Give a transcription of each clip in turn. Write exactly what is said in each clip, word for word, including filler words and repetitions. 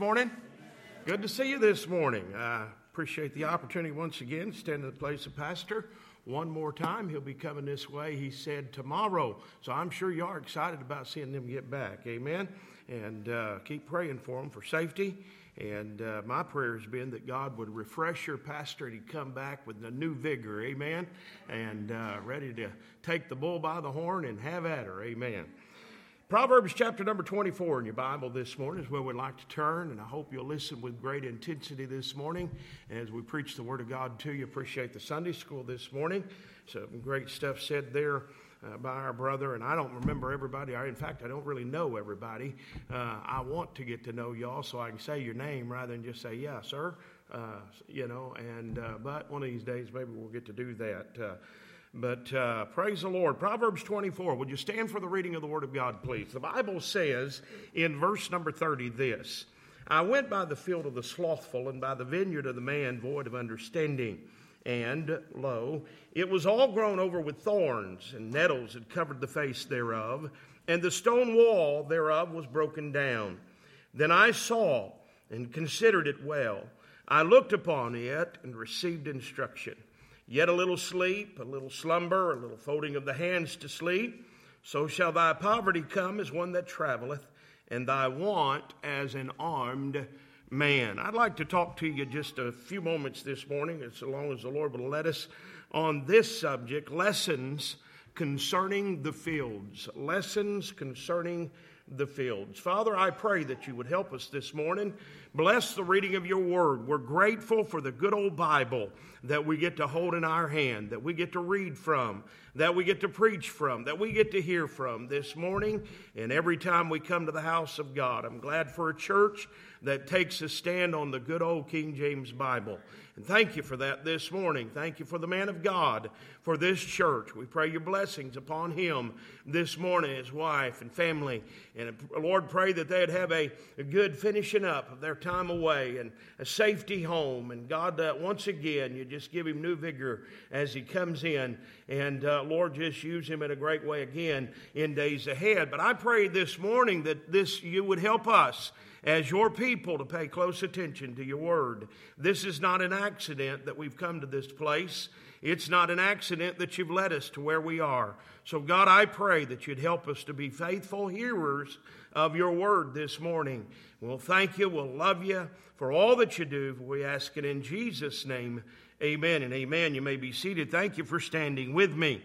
Morning. Good to see you this morning. I appreciate the opportunity once again to stand in the place of pastor. One more time, he'll be coming this way, he said, tomorrow. So I'm sure you are excited about seeing them get back. Amen. And uh, keep praying for them for safety. And uh, my prayer has been that God would refresh your pastor and he'd come back with a new vigor. Amen. And uh, ready to take the bull by the horn and have at her. Amen. Proverbs chapter number twenty-four in your Bible this morning is where we'd like to turn, and I hope you'll listen with great intensity this morning as we preach the Word of God to you. Appreciate the Sunday school this morning. Some great stuff said there uh, by our brother, and I don't remember everybody. I, in fact, I don't really know everybody. Uh, I want to get to know y'all so I can say your name rather than just say, yeah, sir, uh, you know, and uh, but one of these days maybe we'll get to do that. Uh, But uh, praise the Lord. Proverbs twenty-four. Would you stand for the reading of the Word of God, please? The Bible says in verse number thirty this: I went by the field of the slothful and by the vineyard of the man void of understanding. And, lo, it was all grown over with thorns, and nettles had covered the face thereof, and the stone wall thereof was broken down. Then I saw and considered it well. I looked upon it and received instruction. Yet a little sleep, a little slumber, a little folding of the hands to sleep. So shall thy poverty come as one that traveleth, and thy want as an armed man. I'd like to talk to you just a few moments this morning, as long as the Lord will let us, on this subject, lessons concerning the fields. Lessons concerning the fields. Father, I pray that you would help us this morning. Bless the reading of your word. We're grateful for the good old Bible that we get to hold in our hand, that we get to read from, that we get to preach from, that we get to hear from this morning and every time we come to the house of God. I'm glad for a church that takes a stand on the good old King James Bible. And thank you for that this morning. Thank you for the man of God, for this church. We pray your blessings upon him this morning, his wife and family. And Lord, pray that they'd have a, a good finishing up of their time away and a safety home. And God, uh, once again, you just give him new vigor as he comes in. And uh, Lord, just use him in a great way again in days ahead. But I pray this morning that this you would help us as your people to pay close attention to your word. This is not an accident that we've come to this place. It's not an accident that you've led us to where we are. So God, I pray that you'd help us to be faithful hearers of your word this morning. We'll thank you. We'll love you for all that you do. We ask it in Jesus' name. Amen and amen. You may be seated. Thank you for standing with me.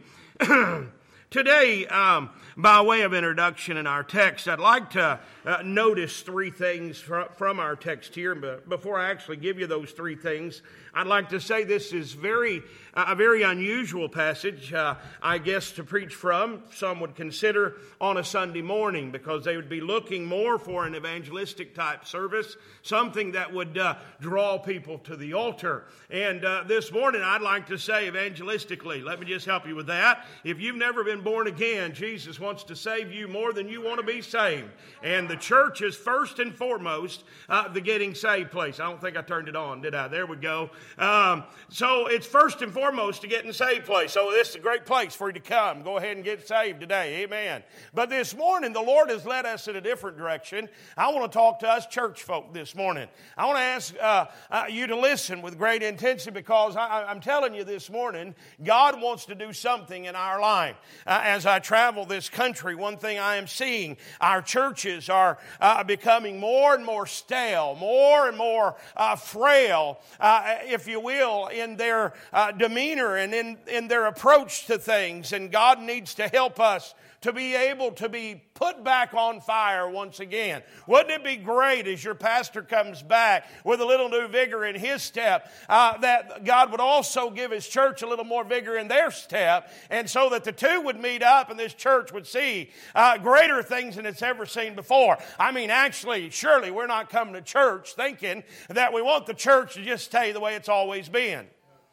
Today, um, by way of introduction in our text, I'd like to uh, notice three things fr- from our text here. But before I actually give you those three things, I'd like to say this is very uh, a very unusual passage, uh, I guess, to preach from. Some would consider on a Sunday morning because they would be looking more for an evangelistic type service, something that would uh, draw people to the altar. And uh, this morning, I'd like to say evangelistically, let me just help you with that. If you've never been born again, Jesus wants to save you more than you want to be saved. And the church is first and foremost uh, the getting saved place. I don't think I turned it on, did I? There we go. Um, so it's first and foremost the getting saved place. So this is a great place for you to come. Go ahead and get saved today. Amen. But this morning, the Lord has led us in a different direction. I want to talk to us church folk this morning. I want to ask uh, uh, you to listen with great intensity because I, I'm telling you this morning, God wants to do something in our life. Uh, as I travel this country, one thing I am seeing, our churches are uh, becoming more and more stale, more and more uh, frail, uh, if you will, in their uh, demeanor and in, in their approach to things. And God needs to help us to be able to be put back on fire once again. Wouldn't it be great as your pastor comes back with a little new vigor in his step, uh, that God would also give his church a little more vigor in their step, and so that the two would meet up and this church would see uh, greater things than it's ever seen before. I mean, actually, surely we're not coming to church thinking that we want the church to just stay the way it's always been.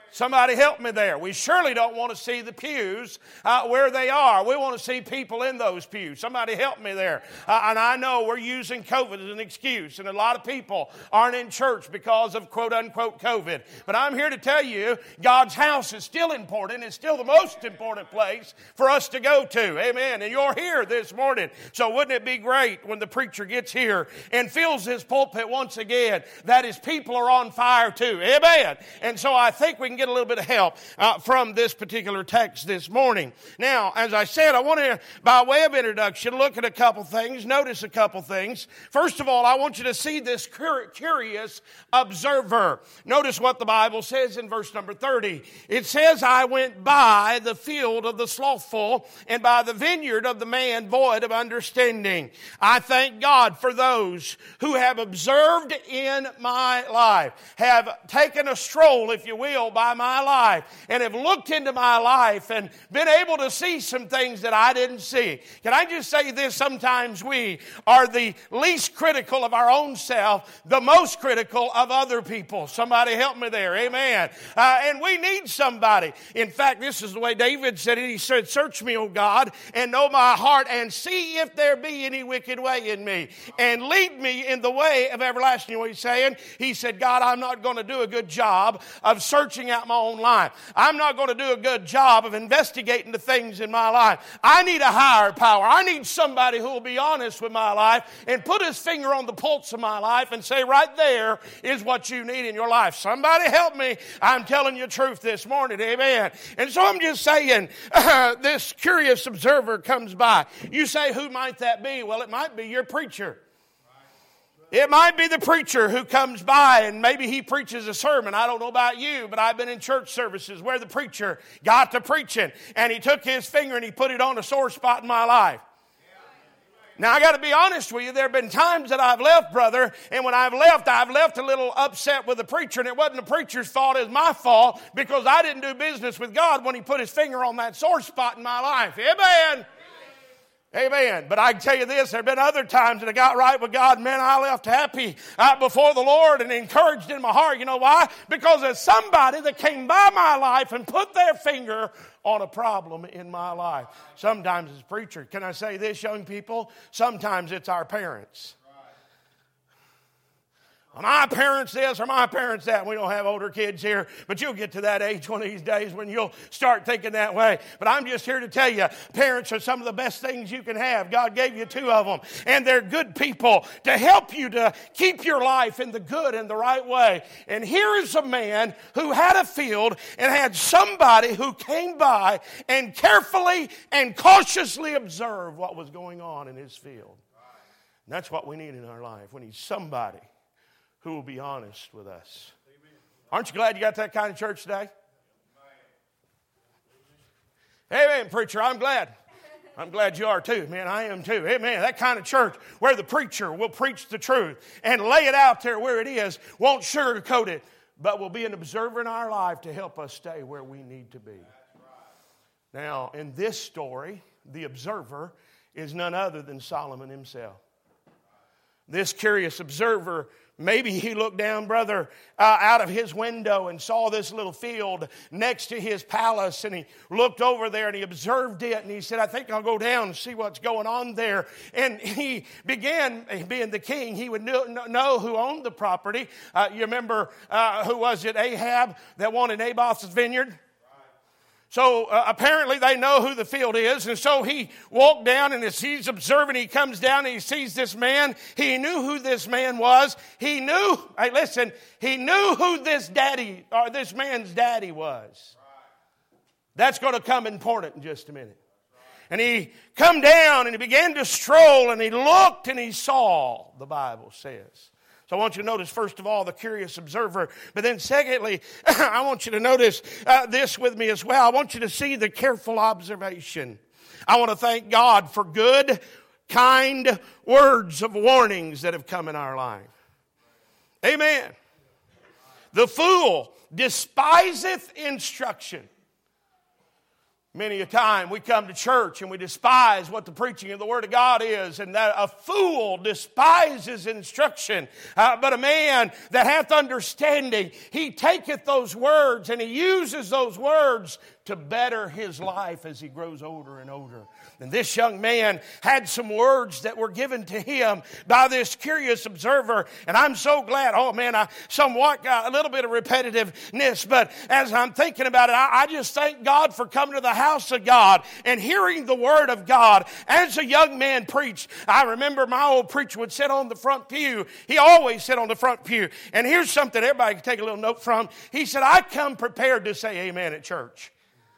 Somebody help me there. We surely don't want to see the pews uh, where they are. We want to see people in those pews. Somebody help me there. Uh, and I know we're using COVID as an excuse, and a lot of people aren't in church because of quote-unquote COVID. But I'm here to tell you, God's house is still important. It's still the most important place for us to go to. Amen. And you're here this morning. So wouldn't it be great when the preacher gets here and fills his pulpit once again that his people are on fire too. Amen. And so I think we can get a little bit of help uh, from this particular text this morning. Now, as I said, I want to, by way of introduction, look at a couple things, notice a couple things. First of all, I want you to see this curious observer. Notice what the Bible says in verse number thirty. It says, I went by the field of the slothful and by the vineyard of the man void of understanding. I thank God for those who have observed in my life, have taken a stroll, if you will, by my life, and have looked into my life and been able to see some things that I didn't see. Can I just say this? Sometimes we are the least critical of our own self, the most critical of other people. Somebody help me there. Amen. Uh, and we need somebody. In fact, this is the way David said it. He said, search me, O God, and know my heart, and see if there be any wicked way in me, and lead me in the way of everlasting. You know what he's saying? He said, God, I'm not going to do a good job of searching out my own life. I'm not going to do a good job of investigating the things in my life. I need a higher power. I need somebody who will be honest with my life and put his finger on the pulse of my life and say, right there is what you need in your life. Somebody help me. I'm telling you the truth this morning. Amen. And so I'm just saying, uh, this curious observer comes by. You say, who might that be? Well, it might be your preacher. It might be the preacher who comes by and maybe he preaches a sermon. I don't know about you, but I've been in church services where the preacher got to preaching and he took his finger and he put it on a sore spot in my life. Now, I got to be honest with you. There have been times that I've left, brother, and when I've left, I've left a little upset with the preacher, and it wasn't the preacher's fault, it was my fault because I didn't do business with God when he put his finger on that sore spot in my life. Amen. Amen. But I can tell you this, there have been other times that I got right with God. Man, I left happy uh, before the Lord and encouraged in my heart. You know why? Because there's somebody that came by my life and put their finger on a problem in my life. Sometimes it's a preacher. Can I say this, young people? Sometimes it's our parents. My parents this or my parents that. We don't have older kids here, but you'll get to that age one of these days when you'll start thinking that way. But I'm just here to tell you, parents are some of the best things you can have. God gave you two of them, and they're good people to help you to keep your life in the good and the right way. And here is a man who had a field and had somebody who came by and carefully and cautiously observed what was going on in his field. And that's what we need in our life. We need somebody who will be honest with us. Amen. Aren't you glad you got that kind of church today? Amen. Amen, preacher, I'm glad. I'm glad you are too, man. I am too. Amen. That kind of church where the preacher will preach the truth and lay it out there where it is, won't sugarcoat it, but will be an observer in our life to help us stay where we need to be. Now, in this story, the observer is none other than Solomon himself. This curious observer, maybe he looked down, brother, uh, out of his window and saw this little field next to his palace, and he looked over there and he observed it, and he said, I think I'll go down and see what's going on there. And he began, being the king, he would know, know who owned the property. Uh, you remember, uh, who was it, Ahab, that wanted Naboth's vineyard? So uh, apparently they know who the field is. And so he walked down, and as he's observing, he comes down and he sees this man. He knew who this man was. He knew, hey, listen, he knew who this daddy, or this man's daddy was. That's going to come important in just a minute. And he come down and he began to stroll, and he looked and he saw, the Bible says. So I want you to notice, first of all, the curious observer. But then secondly, I want you to notice uh, this with me as well. I want you to see the careful observation. I want to thank God for good, kind words of warnings that have come in our life. Amen. The fool despiseth instruction. Many a time we come to church and we despise what the preaching of the Word of God is, and that a fool despises instruction. Uh, but a man that hath understanding, he taketh those words and he uses those words to better his life as he grows older and older. And this young man had some words that were given to him by this curious observer. And I'm so glad, oh man, I somewhat got a little bit of repetitiveness, but as I'm thinking about it, I, I just thank God for coming to the house of God and hearing the Word of God. As a young man preached, I remember my old preacher would sit on the front pew. He always sat on the front pew. And here's something everybody can take a little note from. He said, I come prepared to say amen at church.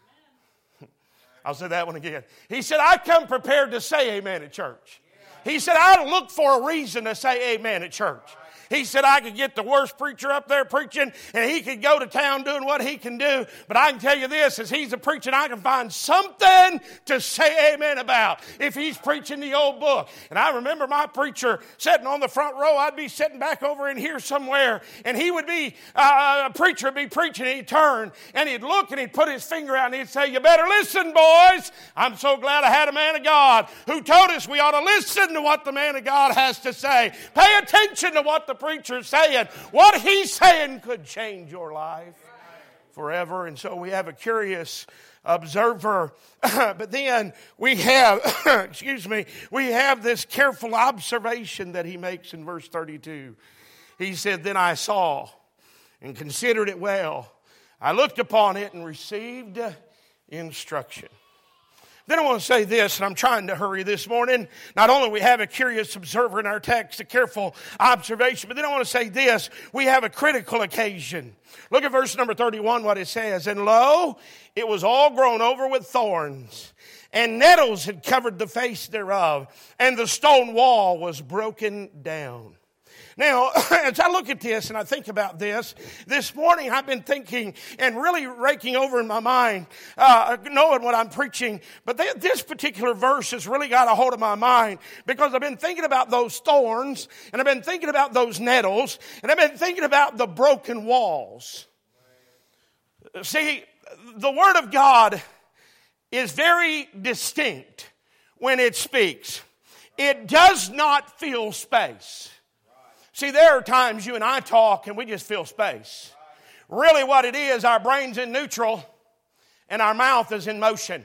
I'll say that one again. He said, I come prepared to say amen at church. He said, I look for a reason to say amen at church. He said, I could get the worst preacher up there preaching, and he could go to town doing what he can do. But I can tell you this, as he's a preacher, I can find something to say amen about if he's preaching the old book. And I remember my preacher sitting on the front row. I'd be sitting back over in here somewhere, and he would be, uh, a preacher would be preaching, and he'd turn, and he'd look, and he'd put his finger out, and he'd say, you better listen, boys. I'm so glad I had a man of God who told us we ought to listen to what the man of God has to say. Pay attention to what the preacher's saying. What he's saying could change your life forever. And so we have a curious observer, but then we have, excuse me, we have this careful observation that he makes in verse thirty-two. He said, then I saw and considered it well. I looked upon it and received instruction. Then I want to say this, and I'm trying to hurry this morning. Not only we have a curious observer in our text, a careful observation, but then I want to say this, we have a critical occasion. Look at verse number thirty-one, what it says. And lo, it was all grown over with thorns, and nettles had covered the face thereof, and the stone wall was broken down. Now, as I look at this and I think about this, this morning I've been thinking and really raking over in my mind, uh, knowing what I'm preaching. But th- this particular verse has really got a hold of my mind because I've been thinking about those thorns, and I've been thinking about those nettles, and I've been thinking about the broken walls. See, the Word of God is very distinct when it speaks. It does not fill space. See, there are times you and I talk and we just fill space. Really what it is, our brain's in neutral and our mouth is in motion.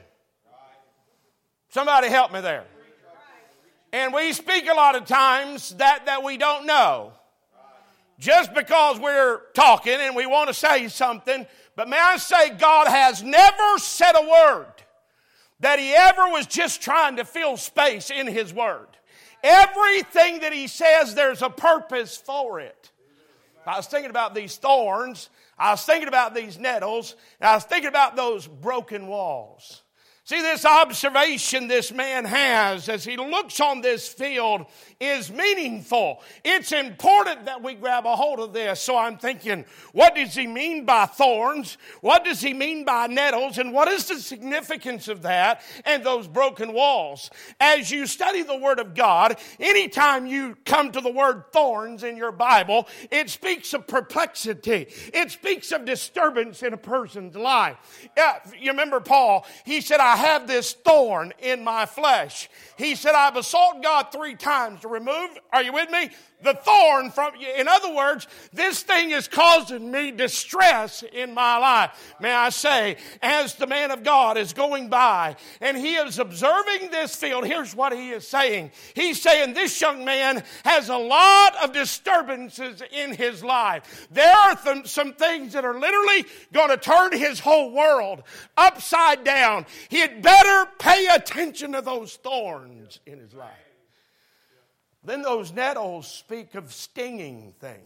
Somebody help me there. And we speak a lot of times that, that we don't know. Just because we're talking and we want to say something. But may I say, God has never said a word that He ever was just trying to fill space in His Word. Everything that He says, there's a purpose for it. I was thinking about these thorns. I was thinking about these nettles. And I was thinking about those broken walls. See, this observation this man has as he looks on this field is meaningful. It's important that we grab a hold of this. So I'm thinking, what does he mean by thorns? What does he mean by nettles? And what is the significance of that and those broken walls? As you study the Word of God, anytime you come to the word thorns in your Bible, it speaks of perplexity. It speaks of disturbance in a person's life. Yeah, you remember Paul, he said, I have this thorn in my flesh. He said, I besought God three times to remove, are you with me? The thorn from you. In other words, this thing is causing me distress in my life. May I say, as the man of God is going by and he is observing this field, here's what he is saying. He's saying this young man has a lot of disturbances in his life. There are th- some things that are literally going to turn his whole world upside down. He had better pay attention to those thorns in his life. Then those nettles speak of stinging things.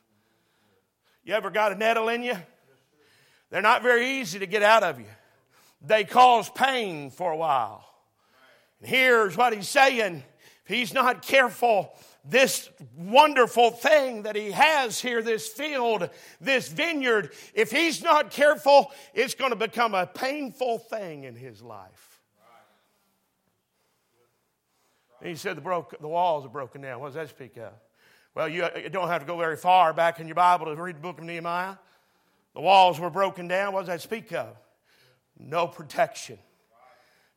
You ever got a nettle in you? They're not very easy to get out of you. They cause pain for a while. And here's what he's saying. If he's not careful, this wonderful thing that he has here, this field, this vineyard, if he's not careful, it's going to become a painful thing in his life. He said the, broke, the walls are broken down. What does that speak of? Well, you, you don't have to go very far back in your Bible to read the book of Nehemiah. The walls were broken down. What does that speak of? No protection.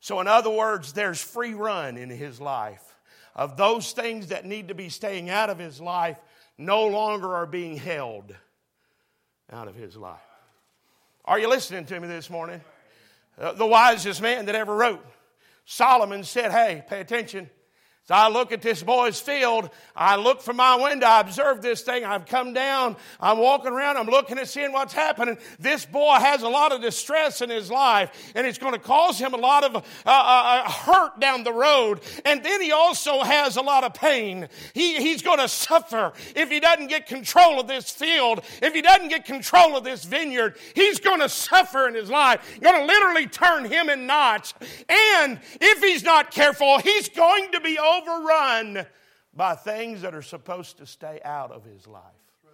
So in other words, there's free run in his life. Of those things that need to be staying out of his life no longer are being held out of his life. Are you listening to me this morning? Uh, the wisest man that ever wrote, Solomon, said, hey, pay attention. So I look at this boy's field. I look from my window. I observe this thing. I've come down. I'm walking around. I'm looking and seeing what's happening. This boy has a lot of distress in his life, and it's going to cause him a lot of uh, uh, hurt down the road. And then he also has a lot of pain. He, he's going to suffer if he doesn't get control of this field. If he doesn't get control of this vineyard, he's going to suffer in his life. Going to literally turn him in knots. And if he's not careful, he's going to be overrun by things that are supposed to stay out of his life.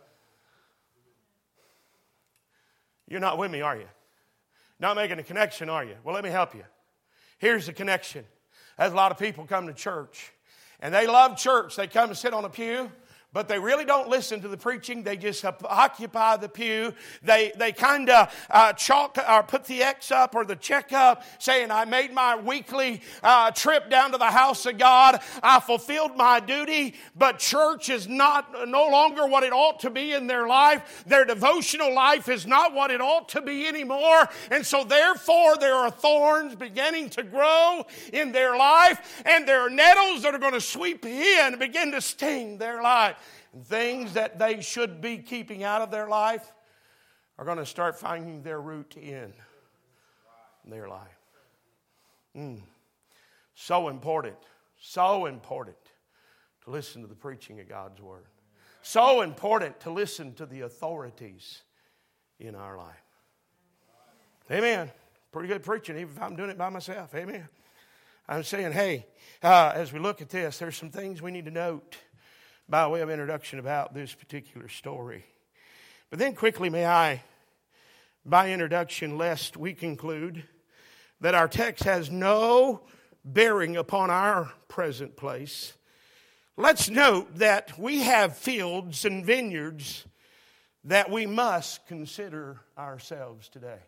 You're not with me, are you? Not making a connection, are you? Well, let me help you. Here's the connection. There's a lot of people come to church, and they love church. They come and sit on a pew, but they really don't listen to the preaching. They just occupy the pew. They they kind of uh, chalk or put the X up or the check up, saying, I made my weekly uh, trip down to the house of God. I fulfilled my duty, but church is not no longer what it ought to be in their life. Their devotional life is not what it ought to be anymore. And so therefore there are thorns beginning to grow in their life, and there are nettles that are going to sweep in and begin to sting their life. And things that they should be keeping out of their life are going to start finding their root in their life. Mm. So important, so important to listen to the preaching of God's Word. So important to listen to the authorities in our life. Amen. Pretty good preaching, even if I'm doing it by myself. Amen. I'm saying, hey, uh, as we look at this, there's some things we need to note by way of introduction about this particular story. But then quickly, may I, by introduction, lest we conclude that our text has no bearing upon our present place, let's note that we have fields and vineyards that we must consider ourselves today.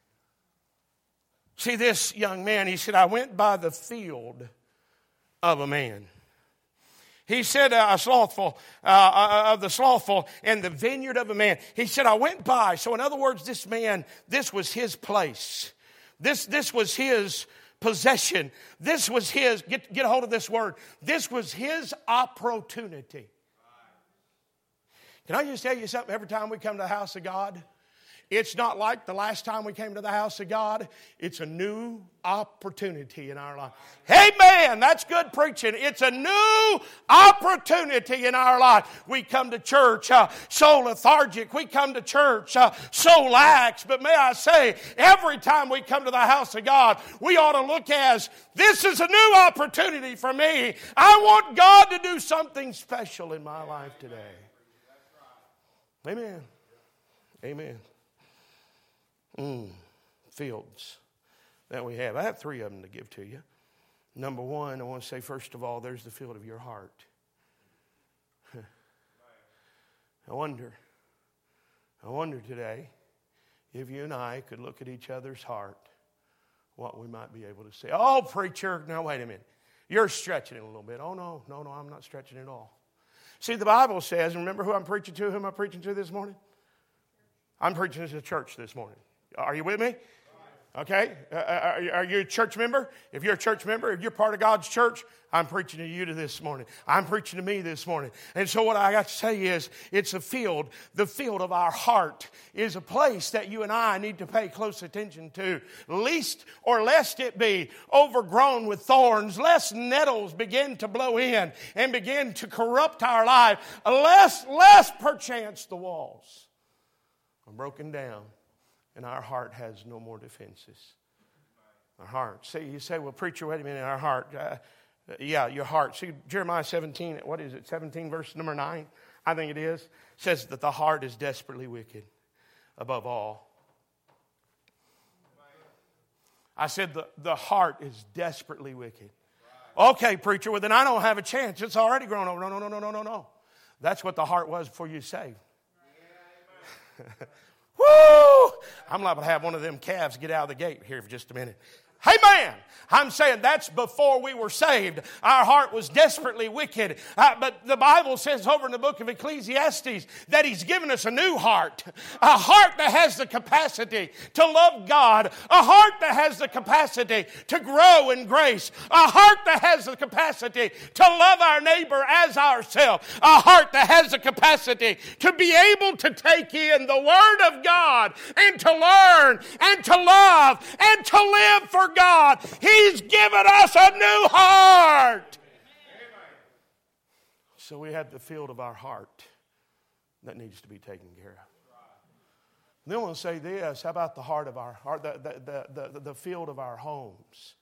See, this young man, he said, I went by the field of a man. He said, uh, slothful, uh, of the slothful and the vineyard of a man. He said, I went by. So in other words, this man, this was his place. This, this was his possession. This was his, get, get a hold of this word. This was his opportunity. Can I just tell you something? Every time we come to the house of God, it's not like the last time we came to the house of God. It's a new opportunity in our life. Amen. That's good preaching. It's a new opportunity in our life. We come to church uh, so lethargic. We come to church uh, so lax. But may I say, every time we come to the house of God, we ought to look as, this is a new opportunity for me. I want God to do something special in my life today. Amen. Amen. Mm, fields that we have. I have three of them to give to you. Number one, I want to say, first of all, there's the field of your heart. I wonder, I wonder today if you and I could look at each other's heart, what we might be able to say. Oh, preacher, now wait a minute. You're stretching it a little bit. Oh, no, no, no, I'm not stretching it at all. See, the Bible says, remember who I'm preaching to, who am I preaching to this morning? I'm preaching to the church this morning. Are you with me? Okay. Uh, are, are you a church member? If you're a church member, if you're part of God's church, I'm preaching to you to this morning. I'm preaching to me this morning. And so what I got to say is, it's a field. The field of our heart is a place that you and I need to pay close attention to. Least or lest it be overgrown with thorns, lest nettles begin to blow in and begin to corrupt our life, lest, lest perchance the walls are broken down and our heart has no more defenses. Our heart. See, you say, well, preacher, wait a minute, our heart. Uh, yeah, your heart. See, Jeremiah seventeen, what is it, seventeen, verse number nine, I think it is, says that the heart is desperately wicked above all. I said the, the heart is desperately wicked. Okay, preacher, well, then I don't have a chance. It's already grown over. No, no, no, no, no, no, no. That's what the heart was before you saved. Woo! I'm liable to have one of them calves get out of the gate here for just a minute. Amen. I'm saying that's before we were saved. Our heart was desperately wicked. Uh, but the Bible says over in the book of Ecclesiastes that He's given us a new heart. A heart that has the capacity to love God. A heart that has the capacity to grow in grace. A heart that has the capacity to love our neighbor as ourselves. A heart that has the capacity to be able to take in the Word of God and to learn and to love and to live for God. He's given us a new heart. So we have the field of our heart that needs to be taken care of. Then we'll say this, how about the heart of our heart, the, the, the, the, the field of our homes?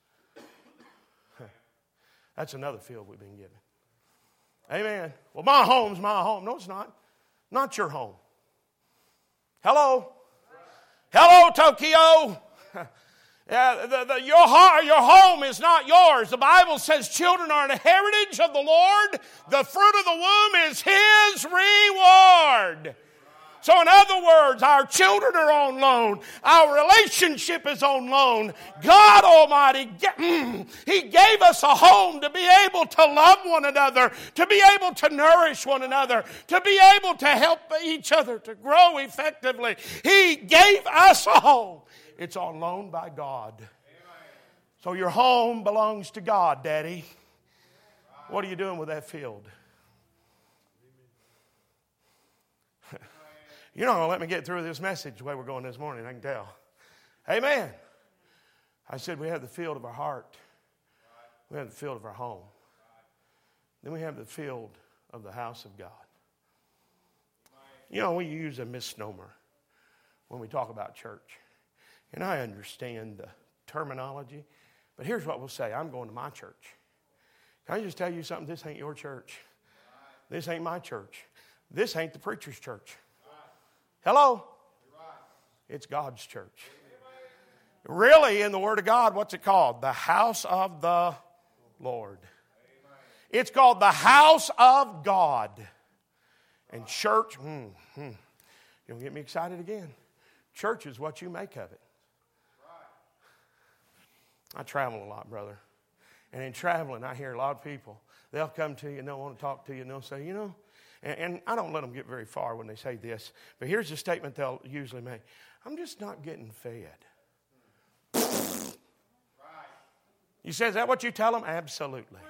That's another field we've been given. Amen. Well, my home's my home. No, it's not. Not your home. Hello? Hello, Tokyo. Yeah, the, the, your, heart, your home is not yours. The Bible says children are an heritage of the Lord. The fruit of the womb is His reward. So in other words, our children are on loan. Our relationship is on loan. God Almighty, He gave us a home to be able to love one another, to be able to nourish one another, to be able to help each other to grow effectively. He gave us a home. It's on loan by God. So your home belongs to God, Daddy. What are you doing with that field? You're not going to let me get through this message the way we're going this morning, I can tell. Amen. I said we have the field of our heart. We have the field of our home. Then we have the field of the house of God. You know, we use a misnomer when we talk about church. And I understand the terminology, but here's what we'll say. I'm going to my church. Can I just tell you something? This ain't your church. This ain't my church. This ain't the preacher's church. Hello? It's God's church. Really, in the Word of God, what's it called? The house of the Lord. It's called the house of God. And church, hmm, hmm, you'll get me excited again. Church is what you make of it. I travel a lot, brother. And in traveling, I hear a lot of people. They'll come to you and they'll want to talk to you and they'll say, you know, and, and I don't let them get very far when they say this, but here's the statement they'll usually make. I'm just not getting fed. You say, is that what you tell them? Absolutely.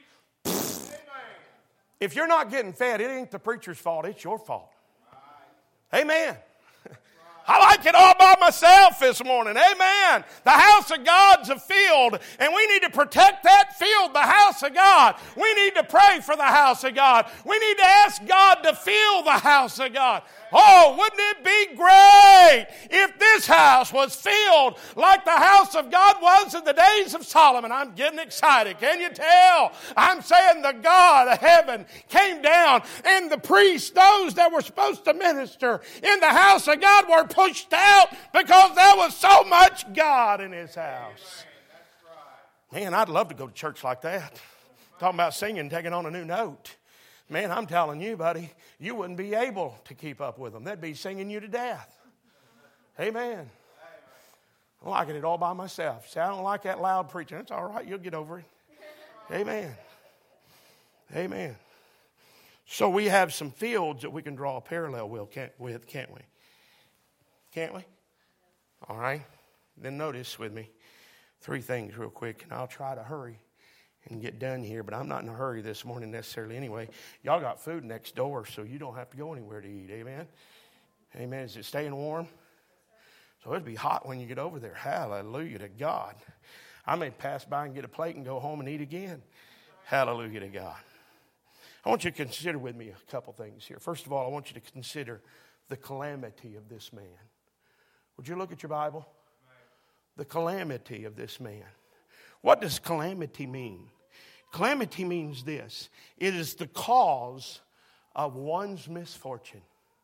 If you're not getting fed, it ain't the preacher's fault, it's your fault. Amen. I like it all by myself this morning. Amen. The house of God's a field, and we need to protect that field, the house of God. We need to pray for the house of God. We need to ask God to fill the house of God. Oh, wouldn't it be great if this house was filled like the house of God was in the days of Solomon? I'm getting excited. Can you tell? I'm saying the God of heaven came down, and the priests, those that were supposed to minister in the house of God, were pushed out because there was so much God in His house. Man, I'd love to go to church like that. Talking about singing, taking on a new note. Man, I'm telling you, buddy, you wouldn't be able to keep up with them. They'd be singing you to death. Amen. I'm liking it all by myself. See, I don't like that loud preaching. It's all right. You'll get over it. Amen. Amen. So we have some fields that we can draw a parallel with, can't, with, can't we? Can't we? All right. Then notice with me three things real quick, and I'll try to hurry and get done here, but I'm not in a hurry this morning necessarily anyway. Y'all got food next door, so you don't have to go anywhere to eat. Amen? Amen. Is it staying warm? So it'll be hot when you get over there. Hallelujah to God. I may pass by and get a plate and go home and eat again. Hallelujah to God. I want you to consider with me a couple things here. First of all, I want you to consider the calamity of this man. Would you look at your Bible? The calamity of this man. What does calamity mean? Calamity means this. It is the cause of one's misfortune.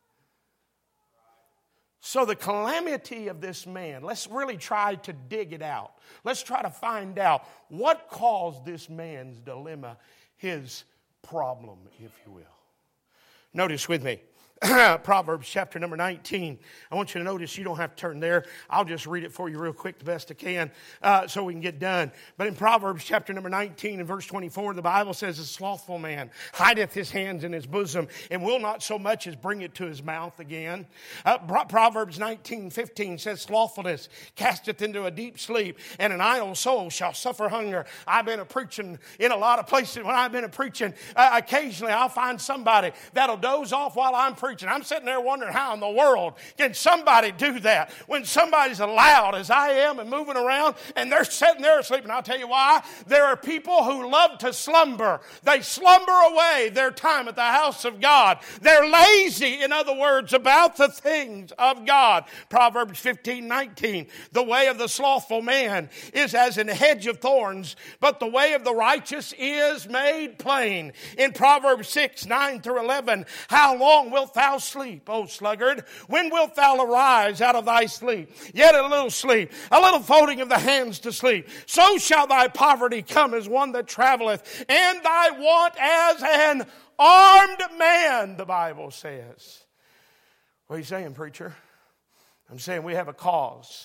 So the calamity of this man, let's really try to dig it out. Let's try to find out what caused this man's dilemma, his problem, if you will. Notice with me, Proverbs chapter number nineteen. I want you to notice you don't have to turn there. I'll just read it for you real quick the best I can uh, so we can get done. But in Proverbs chapter number nineteen and verse twenty-four, the Bible says, a slothful man hideth his hands in his bosom and will not so much as bring it to his mouth again. Uh, Proverbs nineteen fifteen says, slothfulness casteth into a deep sleep, and an idle soul shall suffer hunger. I've been a preaching in a lot of places. When I've been a preaching, uh, occasionally I'll find somebody that'll doze off while I'm preaching. I'm sitting there wondering how in the world can somebody do that when somebody's as loud as I am and moving around and they're sitting there asleep. And I'll tell you why. There are people who love to slumber. They slumber away their time at the house of God. They're lazy, in other words, about the things of God. Proverbs fifteen nineteen, the way of the slothful man is as an hedge of thorns, but the way of the righteous is made plain. In Proverbs six nine through eleven, how long wilt thou sleep, O sluggard? When wilt thou arise out of thy sleep? Yet a little sleep, a little folding of the hands to sleep. So shall thy poverty come as one that traveleth, and thy want as an armed man, the Bible says. What are you saying, preacher? I'm saying we have a cause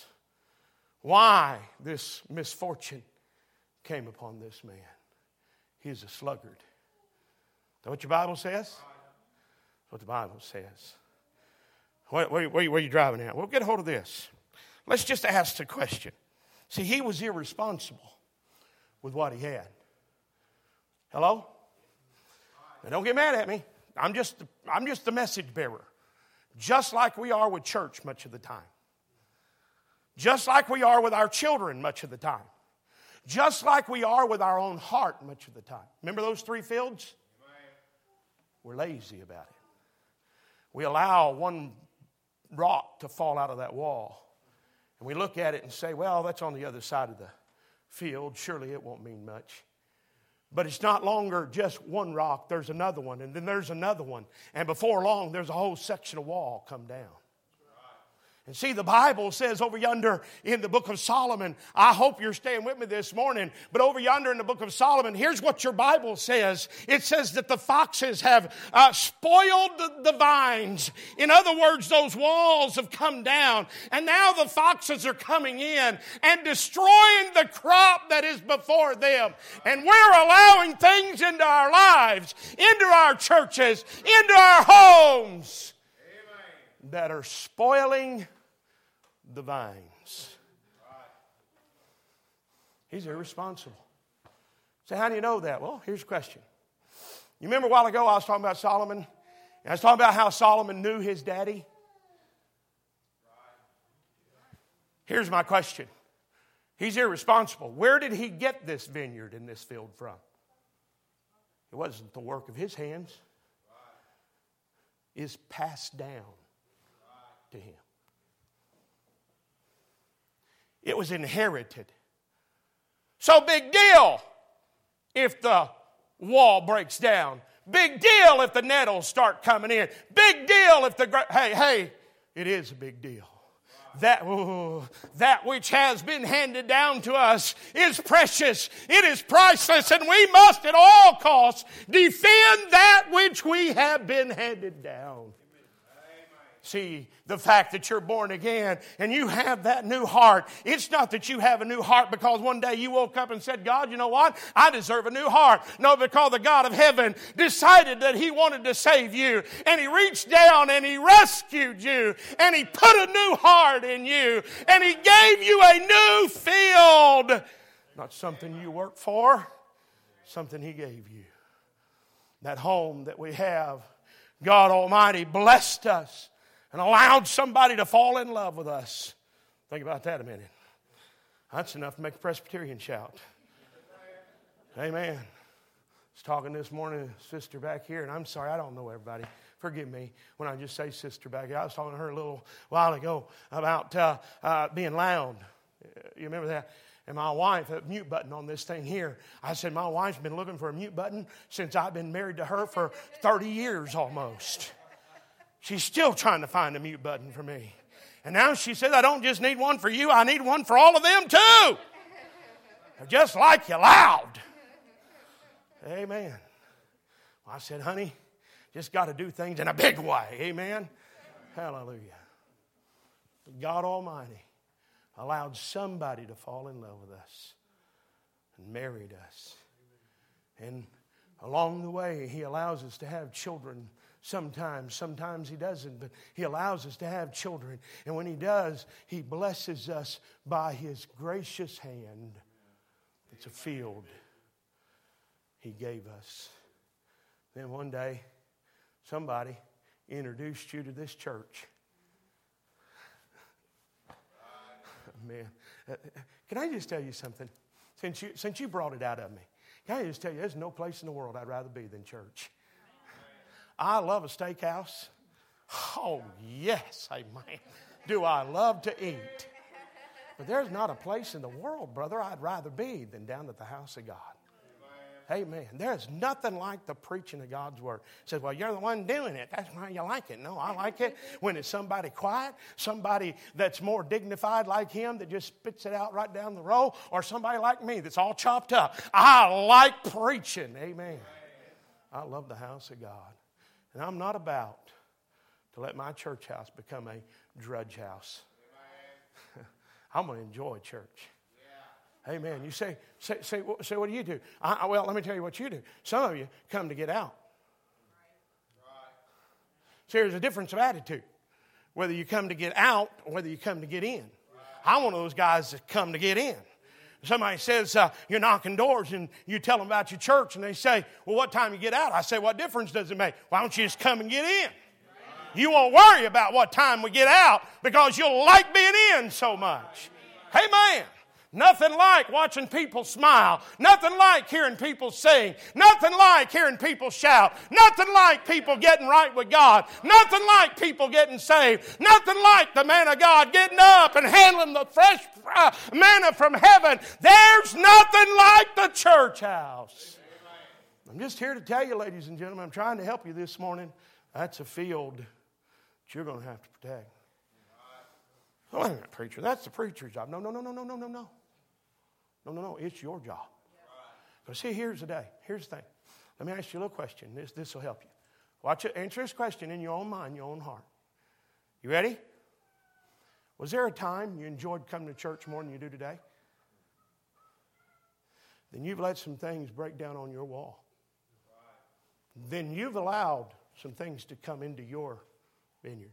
why this misfortune came upon this man. He's a sluggard. Is that what your Bible says? What the Bible says. Where, where, where, where are you driving at? Well, get a hold of this. Let's just ask the question. See, he was irresponsible with what he had. Hello? Now, don't get mad at me. I'm just, I'm just the message bearer. Just like we are with church much of the time. Just like we are with our children much of the time. Just like we are with our own heart much of the time. Remember those three fields? We're lazy about it. We allow one rock to fall out of that wall. And we look at it and say, well, that's on the other side of the field. Surely it won't mean much. But it's not longer just one rock. There's another one. And then there's another one. And before long, there's a whole section of wall come down. And see, the Bible says over yonder in the book of Solomon, I hope you're staying with me this morning, but over yonder in the book of Solomon, here's what your Bible says. It says that the foxes have uh, spoiled the, the vines. In other words, those walls have come down, and now the foxes are coming in and destroying the crop that is before them. And we're allowing things into our lives, into our churches, into our homes, Amen, that are spoiling the vines. He's irresponsible. So how do you know that? Well, here's a question. You remember a while ago I was talking about Solomon? And I was talking about how Solomon knew his daddy. Here's my question. He's irresponsible. Where did he get this vineyard and this field from? It wasn't the work of his hands. It's passed down to him. It was inherited. So big deal if the wall breaks down. Big deal if the nettles start coming in. Big deal if the... Hey, hey, it is a big deal. That, ooh, that which has been handed down to us is precious. It is priceless. And we must at all costs defend that which we have been handed down. See, the fact that you're born again and you have that new heart, it's not that you have a new heart because one day you woke up and said, God, you know what? I deserve a new heart. No, because the God of heaven decided that He wanted to save you. And He reached down and He rescued you. And He put a new heart in you. And He gave you a new field. Not something you worked for, something He gave you. That home that we have, God Almighty blessed us and allowed somebody to fall in love with us. Think about that a minute. That's enough to make a Presbyterian shout. Amen. I was talking this morning to a sister back here, and I'm sorry, I don't know everybody. Forgive me when I just say sister back here. I was talking to her a little while ago about uh, uh, being loud. You remember that? And my wife, a mute button on this thing here. I said, my wife's been looking for a mute button since I've been married to her for thirty years almost. She's still trying to find a mute button for me. And now she said, I don't just need one for you, I need one for all of them too. They're just like you loud. Amen. Well, I said, honey, just got to do things in a big way. Amen? Hallelujah. But God Almighty allowed somebody to fall in love with us and married us. And along the way, He allows us to have children. Sometimes, sometimes He doesn't, but He allows us to have children. And when He does, He blesses us by His gracious hand. It's a field He gave us. Then one day, somebody introduced you to this church. Man, uh, can I just tell you something? Since you, since you brought it out of me, can I just tell you, there's no place in the world I'd rather be than church. I love a steakhouse. Oh, yes, amen. Do I love to eat. But there's not a place in the world, brother, I'd rather be than down at the house of God. Amen. There's nothing like the preaching of God's Word. It says, well, you're the one doing it. That's why you like it. No, I like it when it's somebody quiet, somebody that's more dignified like him that just spits it out right down the row, or somebody like me that's all chopped up. I like preaching. Amen. I love the house of God. And I'm not about to let my church house become a drudge house. I'm going to enjoy church. Amen. You say, say, say, say, what do you do? I, well, let me tell you what you do. Some of you come to get out. So there's a difference of attitude. Whether you come to get out or whether you come to get in. I'm one of those guys that come to get in. Somebody says, uh, you're knocking doors and you tell them about your church and they say, well, what time you get out? I say, what difference does it make? Why don't you just come and get in? You won't worry about what time we get out because you'll like being in so much. Amen. Nothing like watching people smile. Nothing like hearing people sing. Nothing like hearing people shout. Nothing like people getting right with God. Nothing like people getting saved. Nothing like the man of God getting up and handling the fresh uh, manna from heaven. There's nothing like the church house. I'm just here to tell you, ladies and gentlemen, I'm trying to help you this morning. That's a field that you're going to have to protect. Oh, wait a minute, preacher. That's the preacher's job. No, no, no, no, no, no, no, no. No, no, no. It's your job. But see, here's the day. Here's the thing. Let me ask you a little question. This this will help you. Watch it. Answer this question in your own mind, your own heart. You ready? Was there a time you enjoyed coming to church more than you do today? Then you've let some things break down on your wall. Then you've allowed some things to come into your vineyard.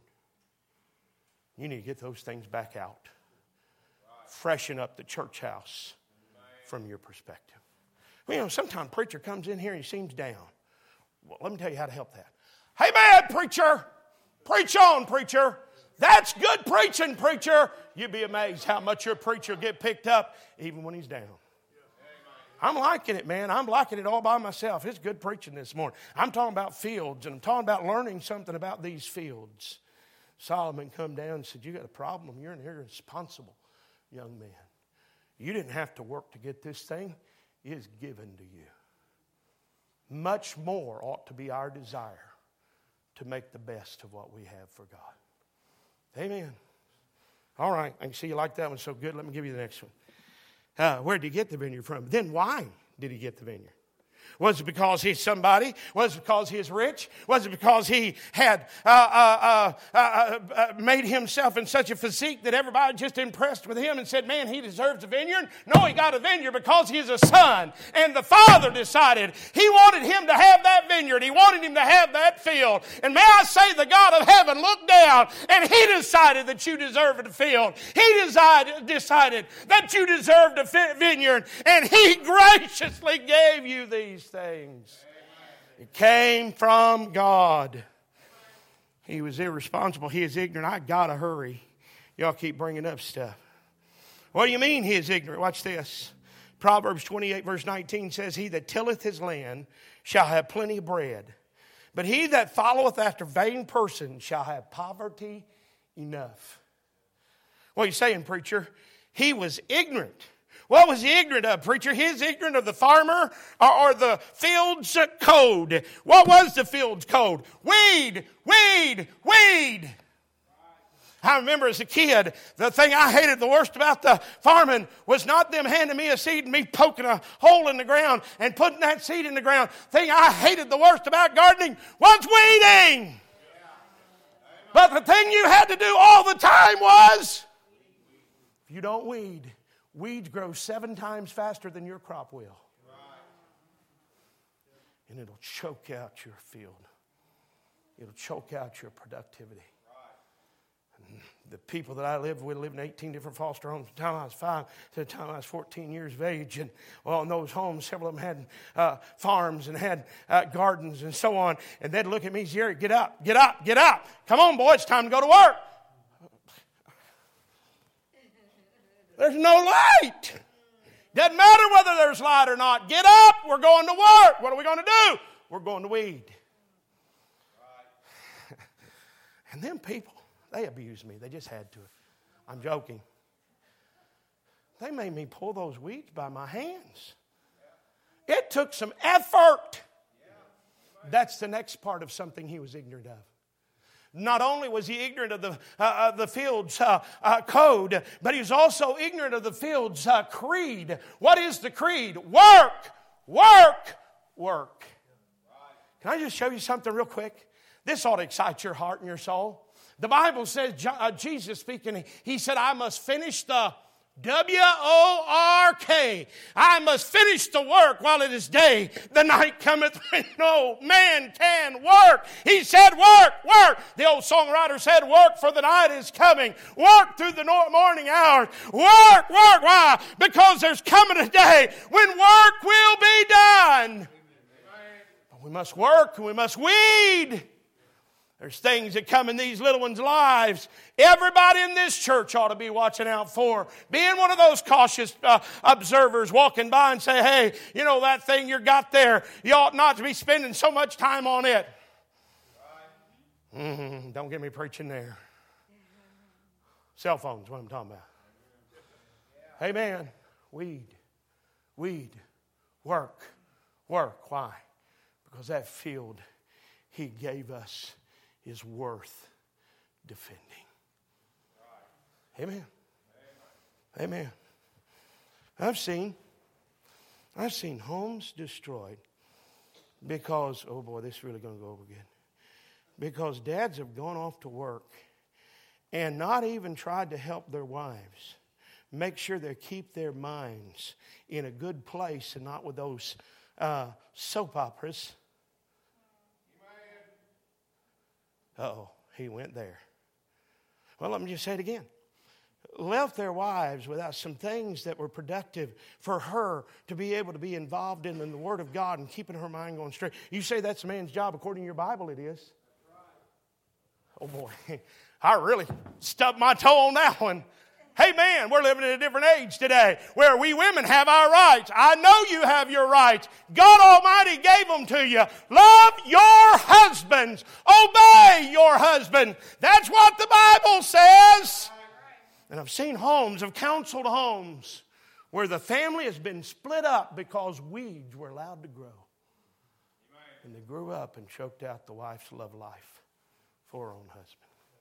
You need to get those things back out. Freshen up the church house from your perspective. Well, you know, sometimes a preacher comes in here and he seems down. Well, let me tell you how to help that. Hey, man, preacher. Preach on, preacher. That's good preaching, preacher. You'd be amazed how much your preacher will get picked up even when he's down. I'm liking it, man. I'm liking it all by myself. It's good preaching this morning. I'm talking about fields, and I'm talking about learning something about these fields. Solomon come down and said, you got a problem. You're an irresponsible young man. You didn't have to work to get this thing. It is given to you. Much more ought to be our desire to make the best of what we have for God. Amen. All right. I can see you like that one so good. Let me give you the next one. Uh, where did he get the vineyard from? Then why did he get the vineyard? Was it because he's somebody? Was it because he's rich? Was it because he had uh, uh, uh, uh, uh, made himself in such a physique that everybody just impressed with him and said, man, he deserves a vineyard? No, he got a vineyard because he's a son. And the father decided he wanted him to have that vineyard. He wanted him to have that field. And may I say, the God of heaven looked down and he decided that you deserved a field. He decided, decided that you deserved a vineyard. And he graciously gave you these things. It came from God. He was irresponsible. He is ignorant. I gotta hurry. Y'all keep bringing up stuff. What do you mean he is ignorant? Watch this. Proverbs twenty-eight verse nineteen says, he that tilleth his land shall have plenty of bread, but he that followeth after vain persons shall have poverty enough. What are you saying, preacher? He was ignorant. What was he ignorant of, preacher? He was ignorant of the farmer or, or the field's code. What was the field's code? Weed, weed, weed. I remember as a kid, the thing I hated the worst about the farming was not them handing me a seed and me poking a hole in the ground and putting that seed in the ground. The thing I hated the worst about gardening was weeding. But the thing you had to do all the time was, if you don't weed, weeds grow seven times faster than your crop will. And it'll choke out your field. It'll choke out your productivity. And the people that I lived with lived in eighteen different foster homes. From the time I was five to the time I was fourteen years of age. And well, in those homes, several of them had uh, farms and had uh, gardens and so on. And they'd look at me and say, Jerry, get up, get up, get up. Come on, boy, it's time to go to work. There's no light. Doesn't matter whether there's light or not. Get up. We're going to work. What are we going to do? We're going to weed. And them people, they abused me. They just had to. I'm joking. They made me pull those weeds by my hands. It took some effort. That's the next part of something he was ignorant of. Not only was he ignorant of the, uh, of the field's uh, uh, code, but he was also ignorant of the field's uh, creed. What is the creed? Work, work, work. Can I just show you something real quick? This ought to excite your heart and your soul. The Bible says, uh, Jesus speaking, he said, I must finish the W O R K. I must finish the work while it is day. The night cometh when no man can work. He said, work, work. The old songwriter said, work, for the night is coming. Work through the morning hours. Work, work. Why? Because there's coming a day when work will be done. But we must work and we must weed. There's things that come in these little ones' lives. Everybody in this church ought to be watching out for. Being one of those cautious uh, observers walking by and say, hey, you know that thing you got there, you ought not to be spending so much time on it. Mm-hmm. Don't get me preaching there. Cell phones, what I'm talking about. Amen. Weed. Weed. Work. Work. Why? Because that field he gave us is worth defending. Amen. Amen. I've seen, I've seen homes destroyed because, oh boy, this is really going to go over good. Because dads have gone off to work and not even tried to help their wives make sure they keep their minds in a good place and not with those uh, soap operas. Uh-oh, he went there. Well, let me just say it again. Left their wives without some things that were productive for her to be able to be involved in, in the Word of God and keeping her mind going straight. You say that's a man's job. According to your Bible, it is. Oh, boy. I really stubbed my toe on that one. Hey, man, we're living in a different age today where we women have our rights. I know you have your rights. God Almighty gave them to you. Love your husbands. Obey your husband. That's what the Bible says. And I've seen homes, I've counseled homes where the family has been split up because weeds were allowed to grow. And they grew up and choked out the wife's love life for her own husband.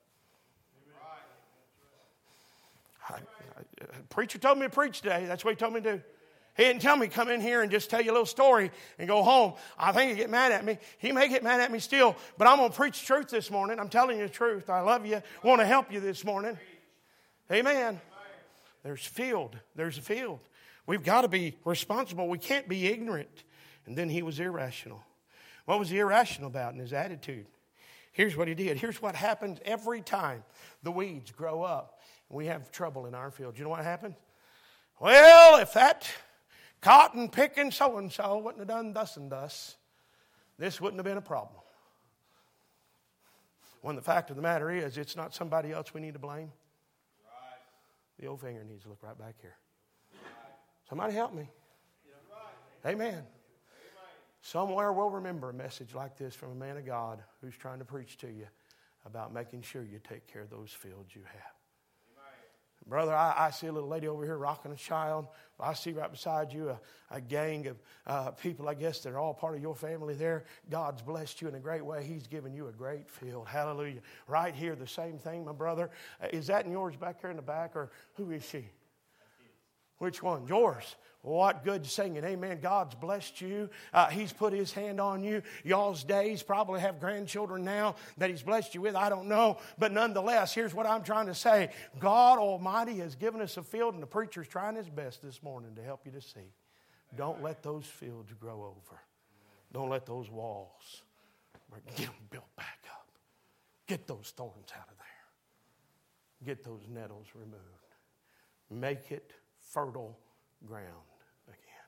I, I, a preacher told me to preach today. That's what he told me to do. He didn't tell me come in here and just tell you a little story and go home. I think he'd get mad at me. He may get mad at me still, but I'm going to preach truth this morning. I'm telling you the truth. I love you. I want to help you this morning. Amen. There's field. There's a field. We've got to be responsible. We can't be ignorant. And then he was irrational. What was he irrational about in his attitude? Here's what he did. Here's what happens every time the weeds grow up. We have trouble in our field. You know what happened? Well, if that cotton picking so-and-so wouldn't have done thus and thus, this wouldn't have been a problem. When the fact of the matter is, it's not somebody else we need to blame. The old finger needs to look right back here. Somebody help me. Amen. Somewhere we'll remember a message like this from a man of God who's trying to preach to you about making sure you take care of those fields you have. Brother, I, I see a little lady over here rocking a child. I see right beside you a, a gang of uh, people, I guess, that are all part of your family there. God's blessed you in a great way. He's given you a great field. Hallelujah. Right here, the same thing, my brother. Uh, is that in yours back here in the back, or who is she? Which one? Yours. What good singing. Amen. God's blessed you. Uh, he's put His hand on you. Y'all's days probably have grandchildren now that He's blessed you with. I don't know. But nonetheless, here's what I'm trying to say. God Almighty has given us a field, and the preacher's trying his best this morning to help you to see. Don't let those fields grow over. Don't let those walls. Get them built back up. Get those thorns out of there. Get those nettles removed. Make it fertile ground again.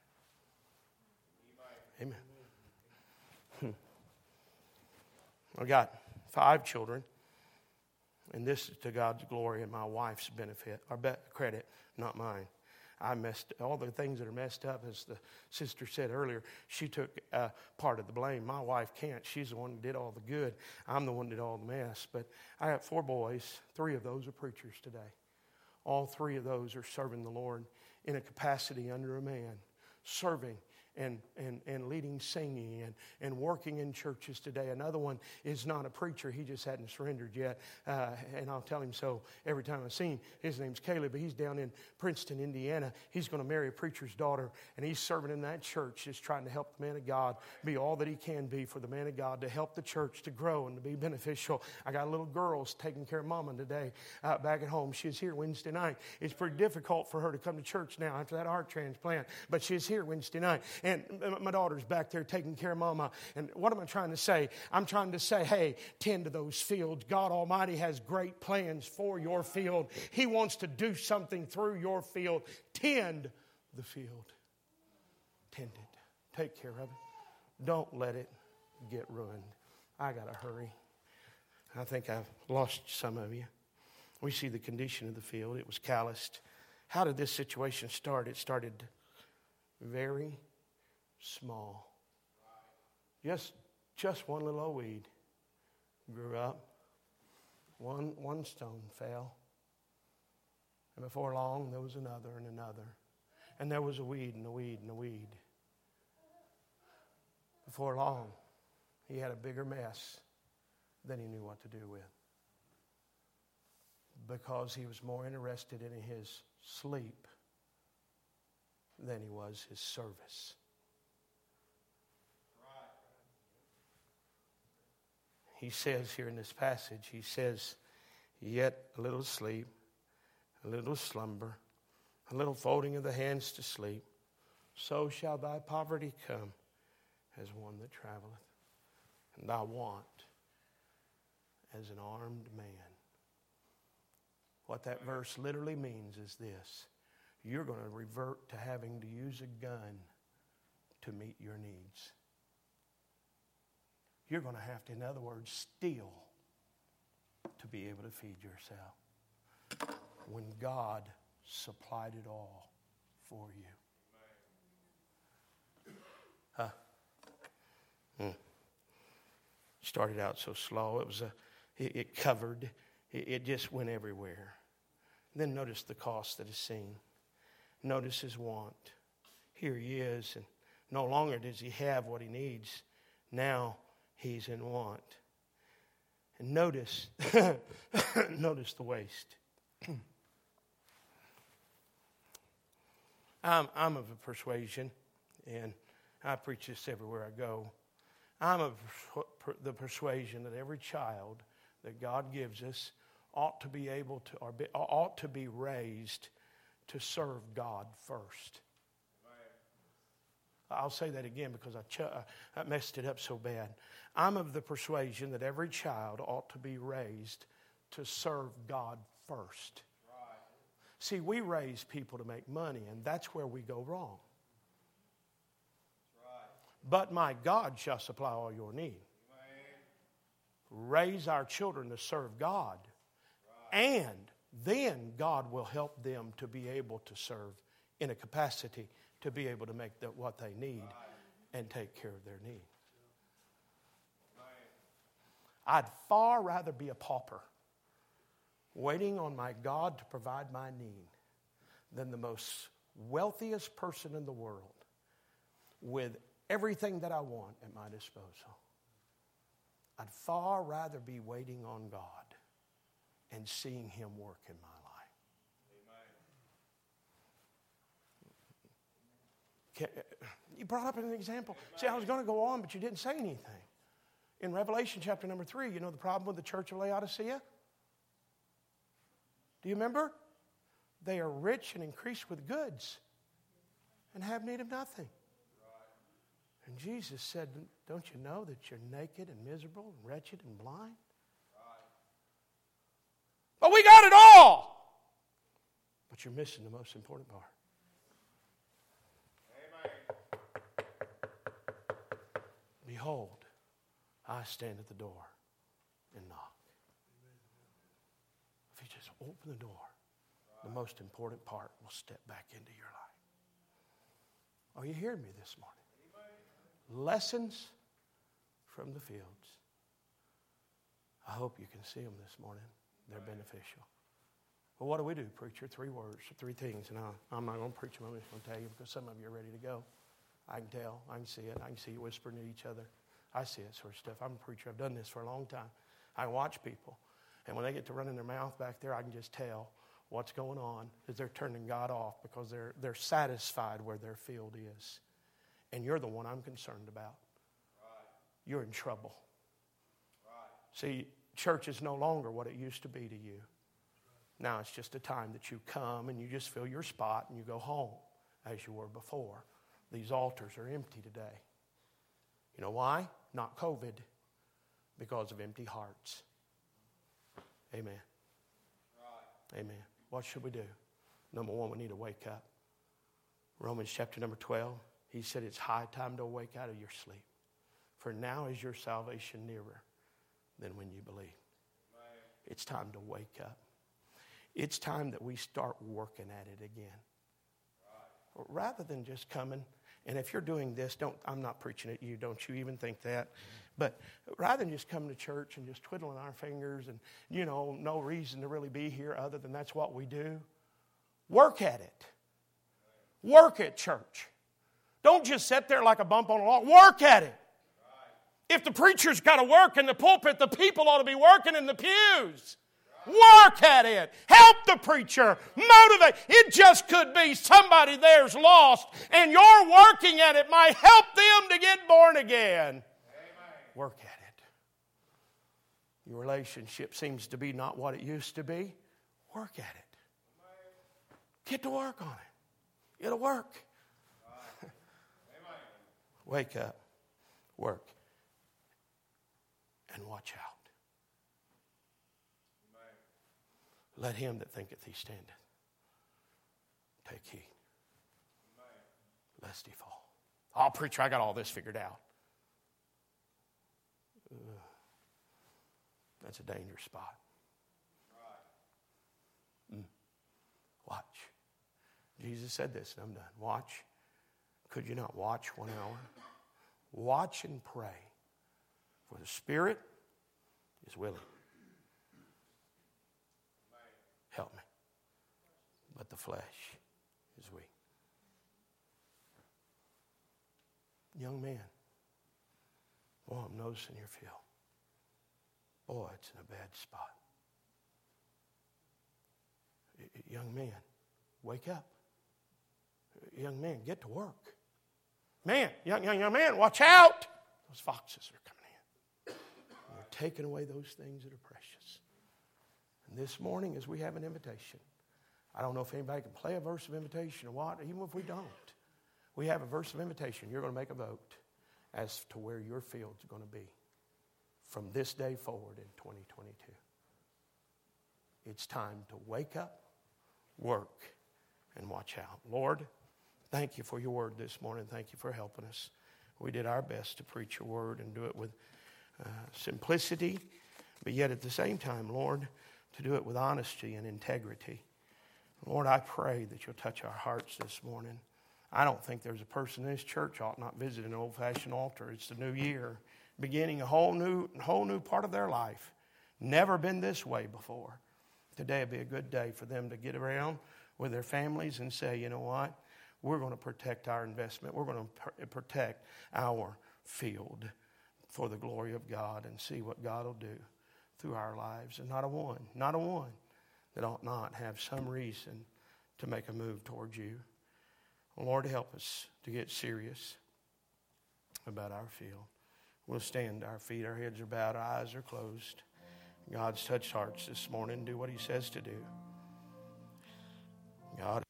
Amen. Hmm. I got five children, and this is to God's glory and my wife's benefit, or be- credit, not mine. I messed all the things that are messed up, as the sister said earlier. She took uh, part of the blame. My wife can't. She's the one who did all the good. I'm the one who did all the mess. But I have four boys. Three of those are preachers today. All three of those are serving the Lord in a capacity under a man, serving and, and, and leading singing and, and working in churches today. Another one is not a preacher. He just hadn't surrendered yet. Uh, and I'll tell him so every time I see him. His name's Caleb, but he's down in Princeton, Indiana. He's going to marry a preacher's daughter, and he's serving in that church, just trying to help the man of God be all that he can be for the man of God, to help the church to grow and to be beneficial. I got little girls taking care of Mama today uh, back at home. She's here Wednesday night. It's pretty difficult for her to come to church now after that heart transplant, but she's here Wednesday night. And my daughter's back there taking care of Mama. And what am I trying to say? I'm trying to say, hey, tend to those fields. God Almighty has great plans for your field. He wants to do something through your field. Tend the field. Tend it. Take care of it. Don't let it get ruined. I got to hurry. I think I've lost some of you. We see the condition of the field. It was calloused. How did this situation start? It started very small. Just, just one little old weed grew up. One, one stone fell. And before long, there was another and another. And there was a weed and a weed and a weed. Before long, he had a bigger mess than he knew what to do with. Because he was more interested in his sleep than he was his service. He says here in this passage, he says, yet a little sleep, a little slumber, a little folding of the hands to sleep, so shall thy poverty come as one that traveleth, and thy want as an armed man. What that verse literally means is this: you're going to revert to having to use a gun to meet your needs. You're going to have to, in other words, steal to be able to feed yourself. When God supplied it all for you. Huh? Hmm. Started out so slow. It was a, it, it covered. It, it just went everywhere. Then notice the cost that is seen. Notice his want. Here he is, and no longer does he have what he needs. Now he's in want. And notice, notice the waste. I'm, I'm of a persuasion, and I preach this everywhere I go. I'm of the persuasion that every child that God gives us ought to be able to, or be, ought to be raised to serve God first. I'll say that again because I, ch- I messed it up so bad. I'm of the persuasion that every child ought to be raised to serve God first. Right. See, we raise people to make money, and that's where we go wrong. Right. But my God shall supply all your need. Right. Raise our children to serve God, right. And then God will help them to be able to serve in a capacity to be able to make the, what they need and take care of their need. I'd far rather be a pauper waiting on my God to provide my need than the most wealthiest person in the world with everything that I want at my disposal. I'd far rather be waiting on God and seeing Him work in my life. Amen. You brought up an example. Amen. See, I was going to go on, but you didn't say anything. In Revelation chapter number three, you know the problem with the church of Laodicea? Do you remember? They are rich and increased with goods and have need of nothing. Right. And Jesus said, don't you know that you're naked and miserable and wretched and blind? Right. But we got it all. But you're missing the most important part. Amen. Behold, I stand at the door and knock. If you just open the door, the most important part will step back into your life. Are you hearing me this morning? Lessons from the fields. I hope you can see them this morning. They're beneficial. Well, what do we do, preacher? Three words, three things. And I, I'm not going to preach them. I'm just going to tell you because some of you are ready to go. I can tell. I can see it. I can see you whispering to each other. I see it sort of stuff. I'm a preacher. I've done this for a long time. I watch people. And when they get to running their mouth back there, I can just tell what's going on is they're turning God off because they're, they're satisfied where their field is. And you're the one I'm concerned about. Right. You're in trouble. Right. See, church is no longer what it used to be to you. Now it's just a time that you come and you just fill your spot and you go home as you were before. These altars are empty today. You know why? Not COVID. Because of empty hearts. Amen. Right. Amen. What should we do? Number one, we need to wake up. Romans chapter number twelve, he said it's high time to wake out of your sleep. For now is your salvation nearer than when you believe. Right. It's time to wake up. It's time that we start working at it again. Right. Rather than just coming. And if you're doing this, don't, I'm not preaching at you, don't you even think that. But rather than just coming to church and just twiddling our fingers and, you know, no reason to really be here other than that's what we do, work at it. Work at church. Don't just sit there like a bump on a log. Work at it. If the preacher's got to work in the pulpit, the people ought to be working in the pews. Work at it. Help the preacher. Motivate. It just could be somebody there's lost and you're working at it might help them to get born again. Amen. Work at it. Your relationship seems to be not what it used to be. Work at it. Get to work on it. It'll work. Wake up. Work. And watch out. Let him that thinketh he standeth take heed, lest he fall. Oh, preacher, I got all this figured out. Uh, that's a dangerous spot. Mm. Watch. Jesus said this, and I'm done. Watch. Could you not watch one hour? Watch and pray, for the spirit is willing. Help me. But the flesh is weak. Young man, boy, I'm noticing your feel. Boy, it's in a bad spot. Young man, wake up. Young man, get to work. Man, young, young, young man, watch out. Those foxes are coming in. They're taking away those things that are precious. And this morning, as we have an invitation, I don't know if anybody can play a verse of invitation or what, even if we don't. We have a verse of invitation. You're going to make a vote as to where your field's going to be from this day forward in twenty twenty-two. It's time to wake up, work, and watch out. Lord, thank you for your word this morning. Thank you for helping us. We did our best to preach your word and do it with uh, simplicity, but yet at the same time, Lord, to do it with honesty and integrity. Lord, I pray that you'll touch our hearts this morning. I don't think there's a person in this church ought not visit an old-fashioned altar. It's the new year, beginning a whole new, whole new part of their life. Never been this way before. Today would be a good day for them to get around with their families and say, you know what? We're going to protect our investment. We're going to pr- protect our field for the glory of God and see what God will do through our lives. And not a one, not a one that ought not have some reason to make a move towards you. Lord, help us to get serious about our field. We'll stand to our feet. Our heads are bowed. Our eyes are closed. God's touched hearts this morning. Do what he says to do. God.